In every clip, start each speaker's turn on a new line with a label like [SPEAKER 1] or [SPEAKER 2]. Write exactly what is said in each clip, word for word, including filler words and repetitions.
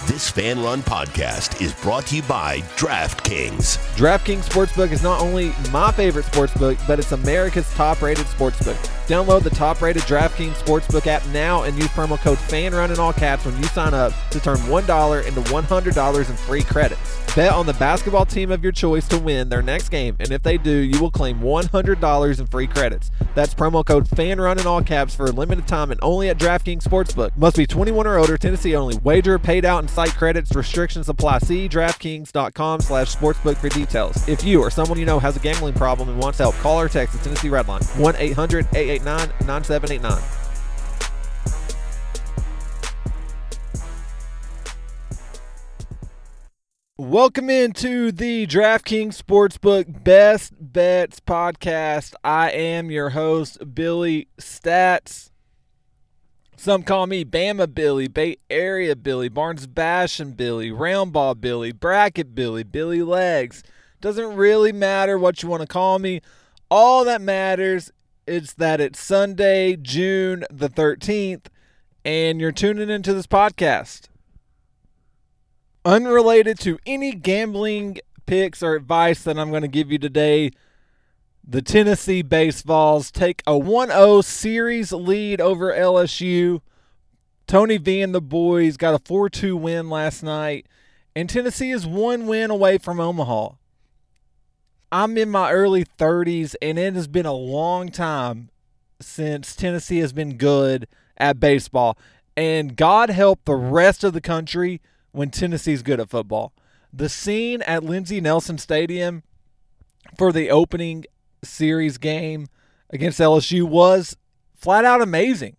[SPEAKER 1] This Fan Run podcast is brought to you by DraftKings.
[SPEAKER 2] DraftKings Sportsbook is not only my favorite sportsbook, but it's America's top-rated sportsbook. Download the top-rated DraftKings Sportsbook app now and use promo code FANRUN in all caps when you sign up to turn one dollar into one hundred dollars in free credits. Bet on the basketball team of your choice to win their next game, and if they do, you will claim one hundred dollars in free credits. That's promo code FANRUN in all caps for a limited time and only at DraftKings Sportsbook. Must be twenty-one or older, Tennessee only. Wager paid out in site credits. Restrictions apply. See DraftKings.com slash sportsbook for details. If you or someone you know has a gambling problem and wants help, call or text the Tennessee Red Line, one eight hundred eight eight nine nine seven eight nine. Welcome into the DraftKings Sportsbook Best Bets podcast. I am your host, Billy Stats. Some call me Bama Billy, Bay Area Billy, Barnes Bastion Billy, Roundball Billy, Bracket Billy, Billy Legs. Doesn't really matter what you want to call me. All that matters is that it's Sunday, June the thirteenth, and you're tuning into this podcast. Unrelated to any gambling picks or advice that I'm going to give you today, the Tennessee Baseballs take a one oh series lead over L S U. Tony V and the boys got a four two win last night, and Tennessee is one win away from Omaha. I'm in my early thirties, and it has been a long time since Tennessee has been good at baseball. And God help the rest of the country when Tennessee's good at football. The scene at Lindsey Nelson Stadium for the opening series game against L S U was flat out amazing.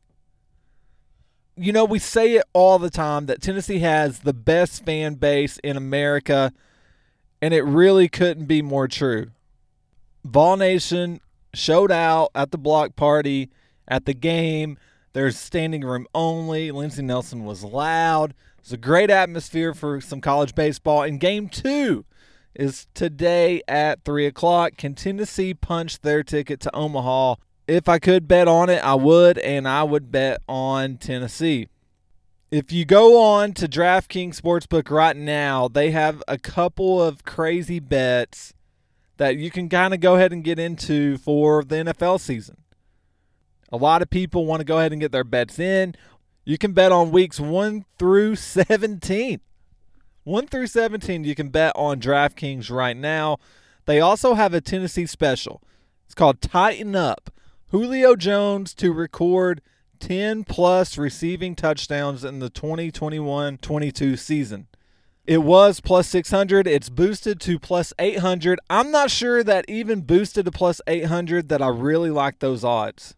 [SPEAKER 2] You know, we say it all the time that Tennessee has the best fan base in America, and it really couldn't be more true. Vol Nation showed out at the block party at the game. There's standing room only. Lindsey Nelson was loud. It's a great atmosphere for some college baseball. And game two is today at three o'clock. Can Tennessee punch their ticket to Omaha? If I could bet on it, I would, and I would bet on Tennessee. If you go on to DraftKings Sportsbook right now, they have a couple of crazy bets that you can kind of go ahead and get into for the N F L season. A lot of people want to go ahead and get their bets in. You can bet on weeks one through seventeen. one through seventeen, you can bet on DraftKings right now. They also have a Tennessee special. It's called Tighten Up. Julio Jones to record ten-plus receiving touchdowns in the twenty twenty-one twenty-two season. It was plus six hundred. It's boosted to plus eight hundred. I'm not sure that even boosted to plus eight hundred that I really like those odds.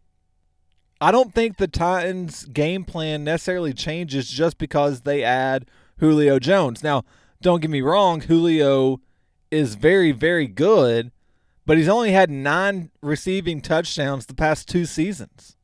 [SPEAKER 2] I don't think the Titans' game plan necessarily changes just because they add Julio Jones. Now, don't get me wrong, Julio is very, very good, but he's only had nine receiving touchdowns the past two seasons.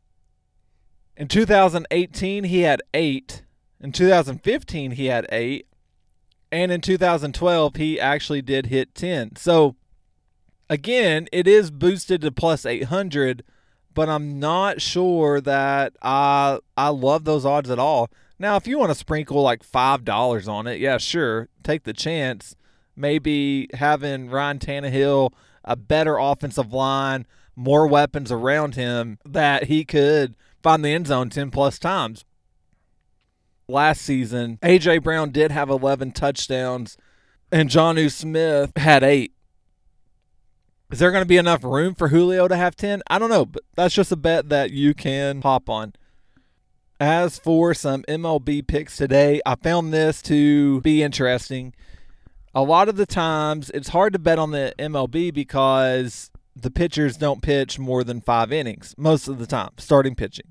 [SPEAKER 2] In two thousand eighteen, he had eight. In two thousand fifteen, he had eight. And in two thousand twelve, he actually did hit ten. So, again, it is boosted to plus eight hundred, but I'm not sure that I I love those odds at all. Now, if you want to sprinkle like five dollars on it, yeah, sure, take the chance. Maybe having Ryan Tannehill, a better offensive line, more weapons around him, that he could find the end zone ten-plus times. Last season, A J. Brown did have eleven touchdowns, and Jonnu Smith had eight. Is there going to be enough room for Julio to have ten? I don't know, but that's just a bet that you can hop on. As for some M L B picks today, I found this to be interesting. A lot of the times, it's hard to bet on the M L B because the pitchers don't pitch more than five innings most of the time, starting pitching.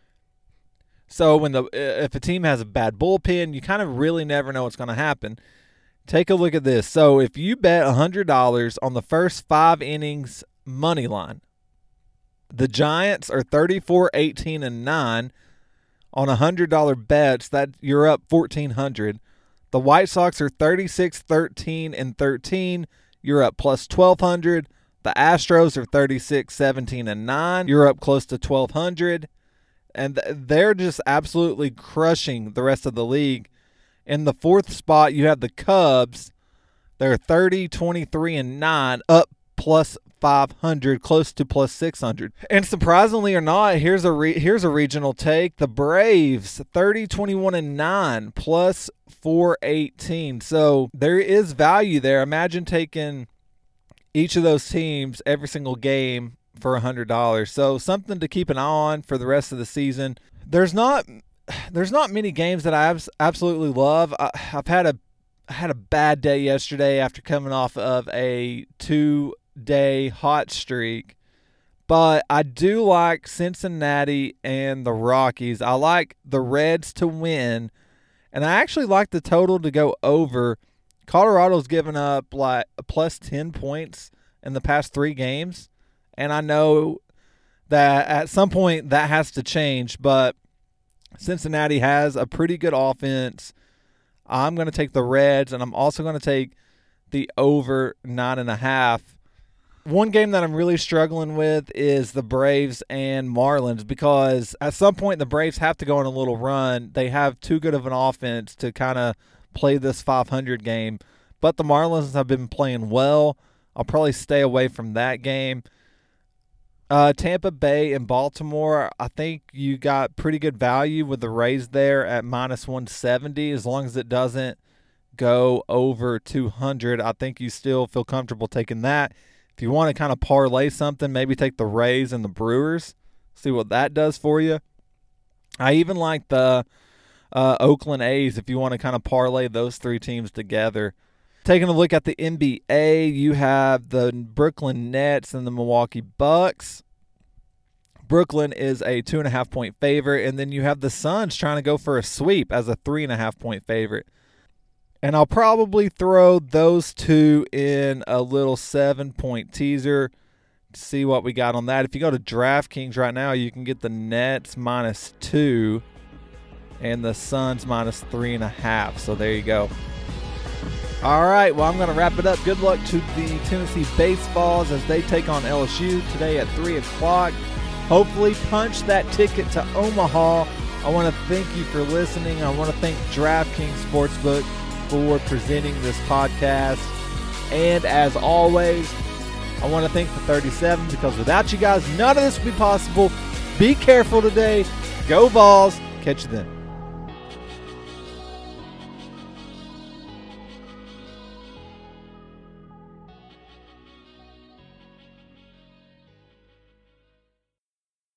[SPEAKER 2] So when the if a team has a bad bullpen, you kind of really never know what's going to happen. Take a look at this. So if you bet one hundred dollars on the first five innings money line, the Giants are thirty-four, eighteen, and nine on one hundred dollars bets. That you're up fourteen hundred dollars. The White Sox are thirty-six, thirteen, and thirteen. You're up plus twelve hundred dollars. The Astros are thirty-six, seventeen, and nine. You're up close to twelve hundred dollars. And they're just absolutely crushing the rest of the league. In the fourth spot, you have the Cubs. They're thirty, twenty-three, and nine, up plus five hundred, close to plus six hundred. And surprisingly or not, here's a re- here's a regional take. The Braves, thirty, twenty-one, and nine, plus four eighteen. So there is value there. Imagine taking each of those teams every single game for one hundred dollars. So something to keep an eye on for the rest of the season. There's not there's not many games that I abs- absolutely love. I, I've had a I had a bad day yesterday after coming off of a two-day hot streak. But I do like Cincinnati and the Rockies. I like the Reds to win. And I actually like the total to go over. Colorado's given up like a plus ten points in the past three games. And I know that at some point that has to change. But Cincinnati has a pretty good offense. I'm going to take the Reds, and I'm also going to take the over nine and a half. One game that I'm really struggling with is the Braves and Marlins, because at some point the Braves have to go on a little run. They have too good of an offense to kind of play this five hundred game. But the Marlins have been playing well. I'll probably stay away from that game. Uh, Tampa Bay and Baltimore, I think you got pretty good value with the Rays there at minus one seventy. As long as it doesn't go over two hundred, I think you still feel comfortable taking that. If you want to kind of parlay something, maybe take the Rays and the Brewers, see what that does for you. I even like the uh, Oakland A's if you want to kind of parlay those three teams together. Taking a look at the N B A, you have the Brooklyn Nets and the Milwaukee Bucks. Brooklyn is a two and a half point favorite, and then you have the Suns trying to go for a sweep as a three and a half point favorite. And I'll probably throw those two in a little seven point teaser to see what we got on that. If you go to DraftKings right now, you can get the Nets minus two and the Suns minus three and a half. So there you go. All right, well, I'm going to wrap it up. Good luck to the Tennessee Baseballs as they take on L S U today at three o'clock. Hopefully punch that ticket to Omaha. I want to thank you for listening. I want to thank DraftKings Sportsbook for presenting this podcast. And as always, I want to thank the thirty-seven, because without you guys, none of this would be possible. Be careful today. Go Vols. Catch you then.